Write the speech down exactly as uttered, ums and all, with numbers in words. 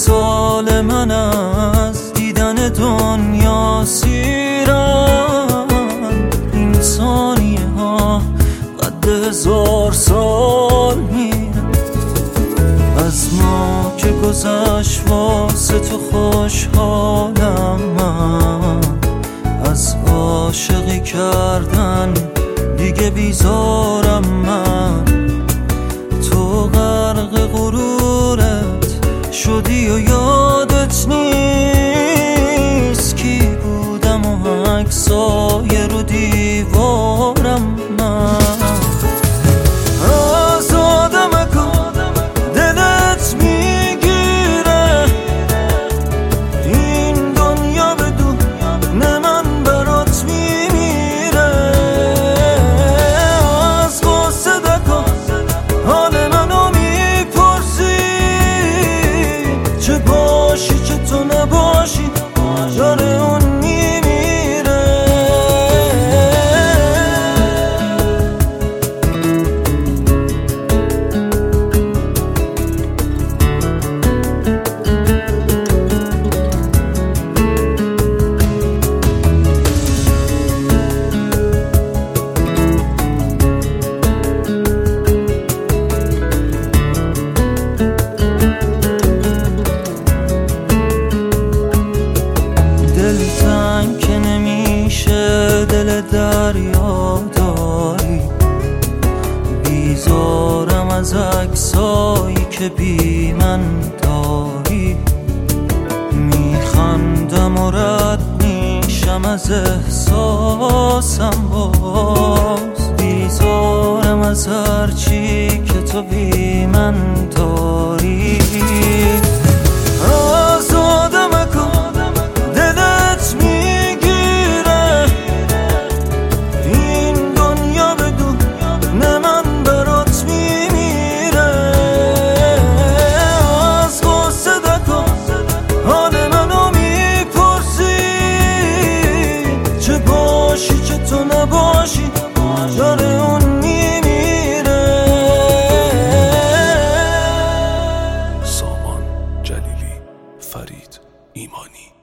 سال من از دیدن دنیا سیرم. این ثانیه ها قد هزار سال میرم. از ما که گذشت واسه تو خوشحالم من. از عاشقی کردن دیگه بیزارم من. تو غرق غرورت شدی و یادت نیست کی بودم و عکسای رو دیوارم من. آزادم کن دلت میگیره این دنیا بدون نه من برات میمیره. از غصه دکن حال منو میپرسی چه باشی چه تو نباشی داره اون میمیره. دل تنگ که نمیشه دل دریا داری. بیزارم از عکسایی که بی من داری. میخندم و رد میشم از احساسم باز. بیزارم از هرچی که تو بی من داری. آزادم کن دلت میگیره این دنیا بدون نه من برات میمیره. از غصه دکن حال منو میپرسی چه باشی چه تو نباشی داره اون میمیره. سامان جلیلی، فرید ایمانی.